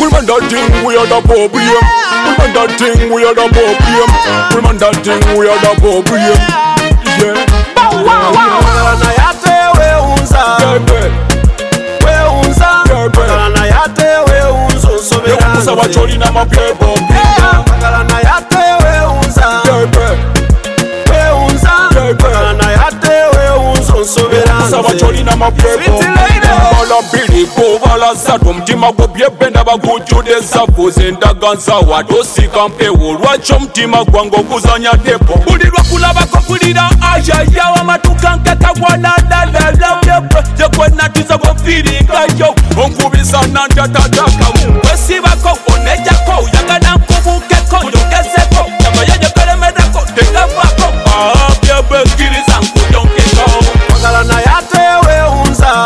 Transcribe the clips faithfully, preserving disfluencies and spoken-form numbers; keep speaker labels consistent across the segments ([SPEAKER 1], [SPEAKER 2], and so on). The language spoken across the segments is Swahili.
[SPEAKER 1] Women that thing we are the problem. Women that thing we are the problem. Women that thing we are the problem. Yeah. Wow wow wow.
[SPEAKER 2] Na yate we unza. We unza. Na yate we unzo sobera.
[SPEAKER 1] Unza wacholi na mapepo.
[SPEAKER 2] Na yate we unza. We unza. Na yate we unzo sobera.
[SPEAKER 1] Unza wacholi na mapepo. Bala bili bala sato mtima gwo byebenda bagujude savuze ndaganza wadosi kampe olwacho mtima gwango kuzanya tepo bulirwa kulabako kulira aja yawa matuka nkaka gwalala la la yepo jekwena tiza go feeling ayo onkubisa nandatataka wesibako onejako yagana nkubukeko ndogezeko yabayeje kalemedako tegavako abyebe kiriza nkuyonkeko
[SPEAKER 2] kwagala na yate we unza.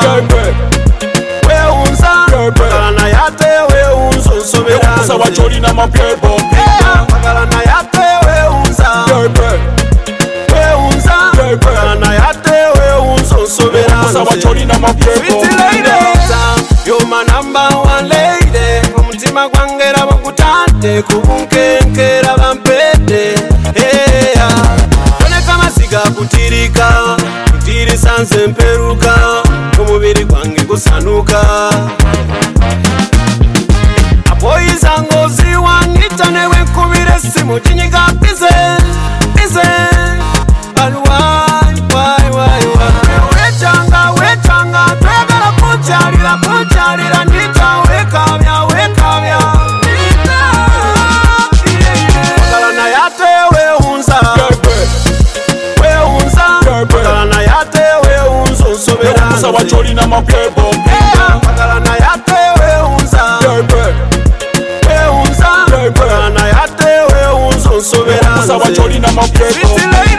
[SPEAKER 2] Na yate we unzo sobera.
[SPEAKER 1] Unza wacholi na mapepo.
[SPEAKER 2] Pagala na yate we unza. We unza. Na yate we unzo sobera.
[SPEAKER 1] Unza wacholi na mapepo.
[SPEAKER 2] Sweet lady, you're my number one lady. Omutima gwangera bakutante kubunkenkera bampete. Hey Tone kama siga kutirika, kutiri sanse mperuka, omubiri gwange gusanuka. Apoyiza ngozi wangita newe nkubire simu jinyiga bize bize. But why why why why wechanga wechanga twegala kuchalira kuchalira ndita wekabya wekabya ndita Pagala na yate we unza. We unza. Pagala na yate we unzo sobera.
[SPEAKER 1] Unza wacholi na mapepo.
[SPEAKER 2] Pagala na yate we unza. We unza. Pagala na yate we unzo sobera.
[SPEAKER 1] Unza wacholi na mapepo.
[SPEAKER 2] Sweet lady.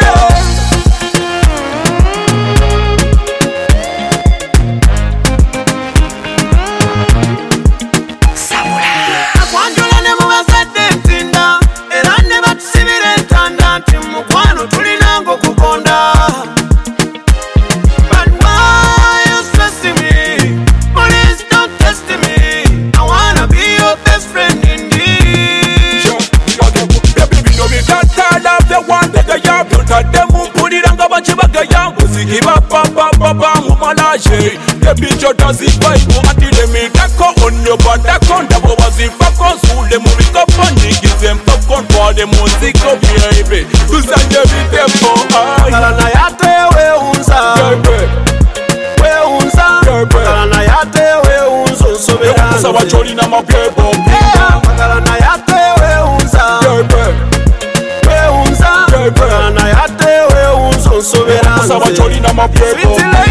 [SPEAKER 1] Baby Jota zivaiko atile mitako onyo batako ndabo wazifako sule muriko nigize mpako kwade muziko baby tusanje bitepo
[SPEAKER 2] Pagala na yate we unza. We unza. Pagala na yate we unzo sobera.
[SPEAKER 1] Unza wacholi na mapepo.
[SPEAKER 2] Pagala na yate we unza. We unza. Pagala na yate we unzo sobera.
[SPEAKER 1] Unza wacholi na mapepo.